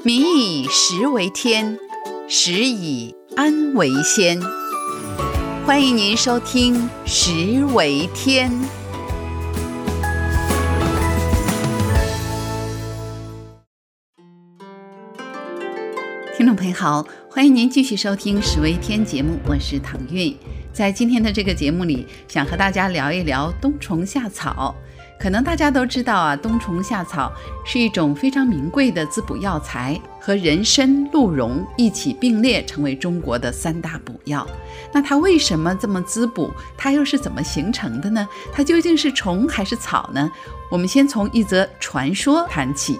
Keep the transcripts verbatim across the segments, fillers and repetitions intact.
民以食为天，食以安为先。欢迎您收听《食为天》。听众朋友好，欢迎您继续收听《食为天》节目，我是唐韵。在今天的这个节目里，想和大家聊一聊冬虫夏草。可能大家都知道啊，冬虫夏草是一种非常名贵的滋补药材，和人参、鹿茸一起并列成为中国的三大补药。那它为什么这么滋补？它又是怎么形成的呢？它究竟是虫还是草呢？我们先从一则传说谈起。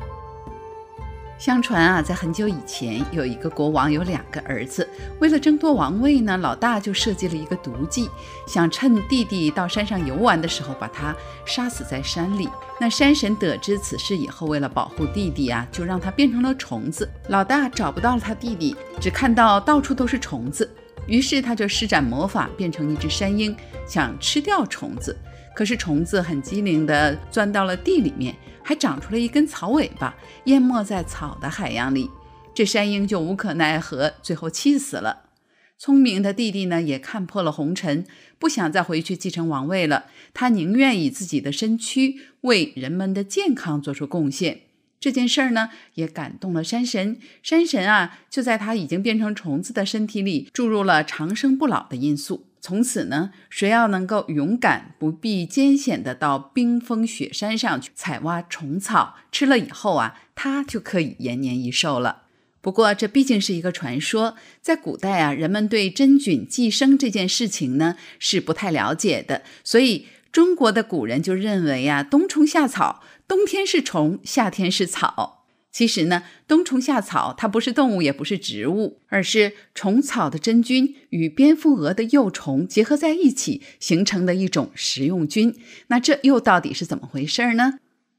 相传啊，在很久以前，有一个国王有两个儿子，为了争夺王位呢，老大就设计了一个毒计，想趁弟弟到山上游玩的时候把他杀死在山里。那山神得知此事以后，为了保护弟弟啊，就让他变成了虫子。老大找不到了他弟弟，只看到到处都是虫子，于是他就施展魔法，变成一只山鹰，想吃掉虫子。可是虫子很机灵地钻到了地里面，还长出了一根草尾巴，淹没在草的海洋里。这山鹰就无可奈何，最后气死了。聪明的弟弟呢，也看破了红尘，不想再回去继承王位了，他宁愿以自己的身躯为人们的健康做出贡献。这件事儿呢，也感动了山神。山神啊，就在他已经变成虫子的身体里注入了长生不老的因素。从此呢，谁要能够勇敢不避艰险的到冰封雪山上去采挖虫草，吃了以后啊，他就可以延年益寿了。不过这毕竟是一个传说，在古代啊，人们对真菌寄生这件事情呢是不太了解的，所以中国的古人就认为啊，冬虫夏草，冬天是虫，夏天是草。其实呢，冬虫夏草它不是动物，也不是植物，而是虫草的真菌与蝙蝠蛾的幼虫结合在一起形成的一种食用菌。那这又到底是怎么回事呢？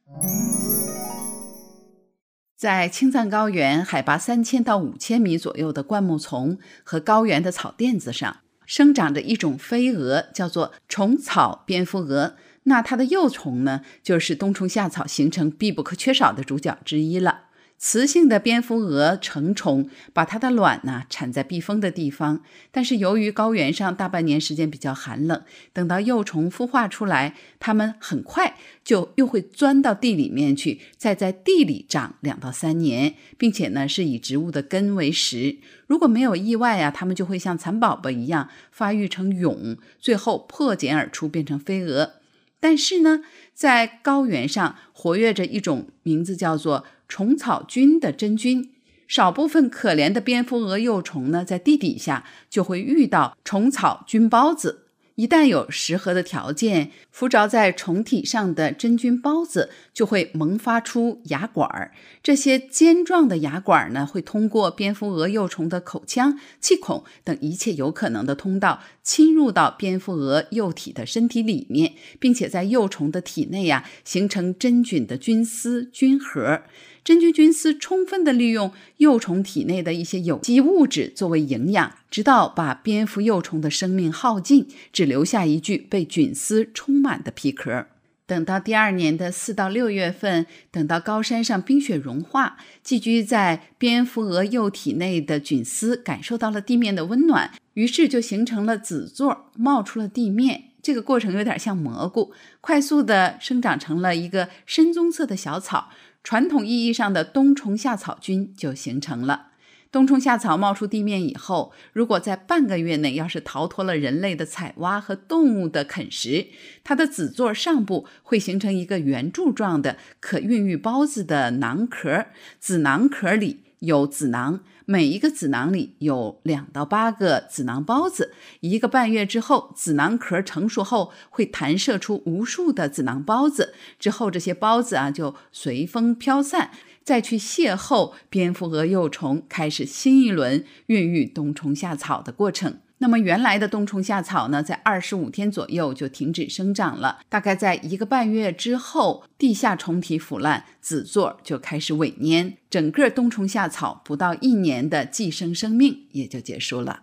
在青藏高原海拔三千到五千米左右的灌木丛和高原的草甸子上，生长着一种飞蛾，叫做虫草蝙蝠蛾。那它的幼虫呢，就是冬虫夏草形成必不可缺少的主角之一了。雌性的蝙蝠蛾成虫，把它的卵呢产在避风的地方，但是由于高原上大半年时间比较寒冷，等到幼虫孵化出来，它们很快就又会钻到地里面去，再在地里长两到三年，并且呢是以植物的根为食。如果没有意外啊，它们就会像蚕宝宝一样发育成蛹，最后破茧而出变成飞蛾。但是呢，在高原上活跃着一种名字叫做虫草菌的真菌，少部分可怜的蝙蝠蛾幼虫呢，在地底下就会遇到虫草菌孢子。一旦有适合的条件，附着在虫体上的真菌孢子就会萌发出牙管，这些尖状的牙管呢，会通过蝙蝠蛾幼虫的口腔、气孔等一切有可能的通道，侵入到蝙蝠蛾幼体的身体里面，并且在幼虫的体内啊，形成真菌的菌丝、菌核。真菌菌丝充分地利用幼虫体内的一些有机物质作为营养，直到把蝙蝠幼虫的生命耗尽，只留下一具被菌丝充满的皮壳。等到第二年的四到六月份，等到高山上冰雪融化，寄居在蝙蝠蛾幼体内的菌丝感受到了地面的温暖，于是就形成了籽座，冒出了地面。这个过程有点像蘑菇，快速地生长成了一个深棕色的小草，传统意义上的冬虫夏草菌就形成了。冬虫夏草冒出地面以后，如果在半个月内要是逃脱了人类的采挖和动物的啃食，它的籽座上部会形成一个圆柱状的可孕育孢子的囊壳，子囊壳里有子囊，每一个子囊里有两到八个子囊孢子。一个半月之后，子囊壳成熟后会弹射出无数的子囊孢子，之后这些孢子啊就随风飘散，再去邂逅蝙蝠蛾幼虫，开始新一轮孕育冬虫夏草的过程。那么原来的冬虫夏草呢，在二十五天左右就停止生长了，大概在一个半月之后，地下虫体腐烂，籽座就开始萎蔫，整个冬虫夏草不到一年的寄生生命也就结束了。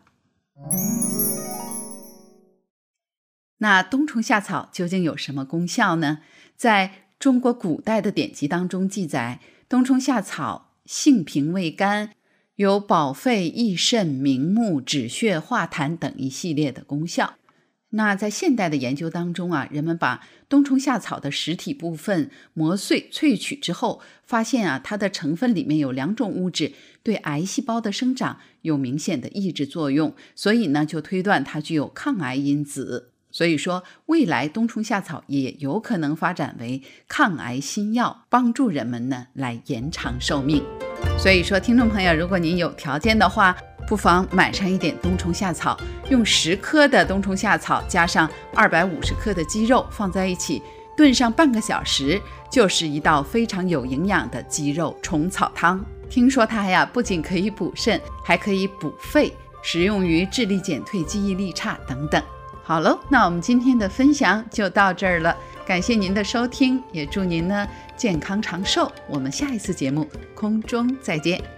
那冬虫夏草究竟有什么功效呢？在中国古代的典籍当中记载，冬虫夏草性平味甘，有保肺益肾、明目、止血、化痰等一系列的功效。那在现代的研究当中啊，人们把冬虫夏草的实体部分磨碎萃取之后，发现啊，它的成分里面有两种物质对癌细胞的生长有明显的抑制作用，所以呢，就推断它具有抗癌因子。所以说，未来冬虫夏草也有可能发展为抗癌新药，帮助人们呢来延长寿命。所以说，听众朋友，如果您有条件的话，不妨买上一点冬虫夏草，用十克的冬虫夏草加上二百五十克的鸡肉放在一起炖上半个小时，就是一道非常有营养的鸡肉虫草汤。听说它呀不仅可以补肾，还可以补肺，适用于智力减退、记忆力差等等。好喽，那我们今天的分享就到这儿了，感谢您的收听，也祝您呢健康长寿。我们下一次节目空中再见。